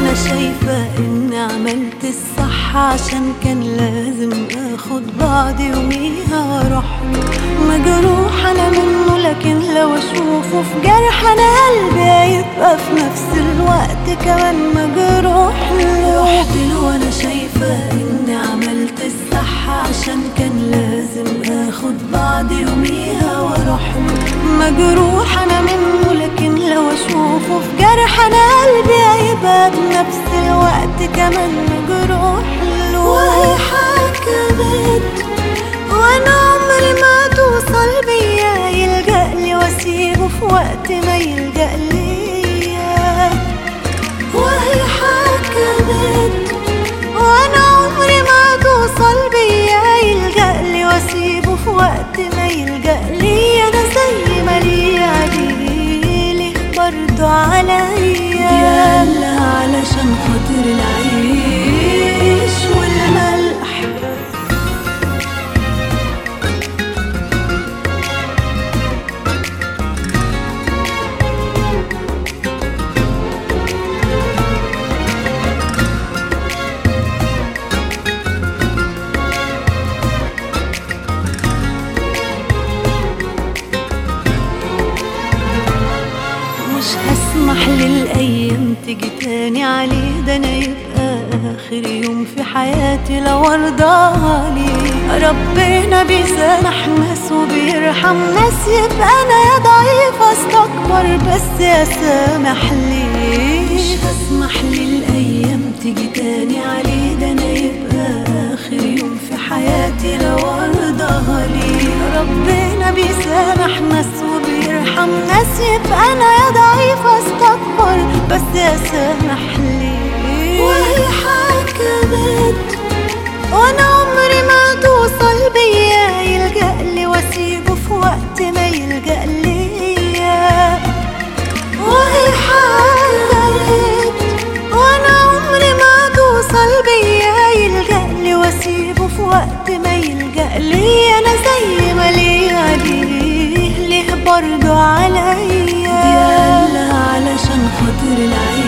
وانا شايفة اني عملت الصح، عشان كان لازم اخد بعض يوميها واروح له. مجروح انا منه، لكن لو اشوفه في جرح انا قلبي هيبقى في نفس الوقت كمان مجروح له. رحت له وانا شايفة اني عملت الصح، عشان كان لازم اخد بعض يوميها واروح له. مجروح انا منه، لكن لو اشوفه في جرح انا قلبي هيبقى بنفس الوقت كمان مجروح له. وهي حكمت وانا عمري ما توصل بيا، يلجأ لي واسيبه في وقت ما يلجأ ليا. وهي حكمت وانا عمري ما توصل بيا، يلجأ لي واسيبه في وقت ما يلجأ ليا. انا زي ما ليا ليه برضو عليا، يلا علشان خاطر العيش والملح. مش هسمح للأيام تيجي تاني عليه، ده أنا يبقى آخر يوم في حياتي لو أرضاها ليه. ربنا بيسامح ناس وبيرحم ناس، يبقى أنا يا ضعيف أستكبر بس أسامح ليه. مش هسمح للأيام تيجي تاني عليه، ده أنا يبقى آخر يوم في حياتي لو أرضاها ليه. ربنا بيسامح ناس وبيرحم ناس، يبقى أنا يا ضعيف أستكبر بس أسامح ليه. وهي حكمت وانا عمري ما توصل بيا، يلجأ لي واسيبه في وقت ما يلجأ ليا. وهي حكمت وانا عمري ما توصل بيا، يلجأ لي واسيبه في وقت ما يلجأ ليا. انا زي ما ليا ليه برضو عليا، يلا علشان خاطر العيش